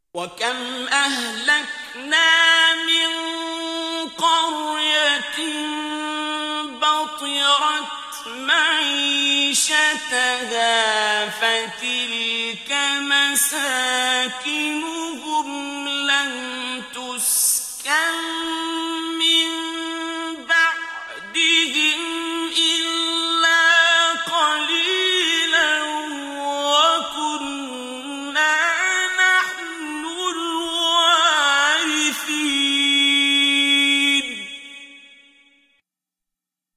وكم أهلكنا من قرية بطرت معيشتها فتلك مساكنهم لم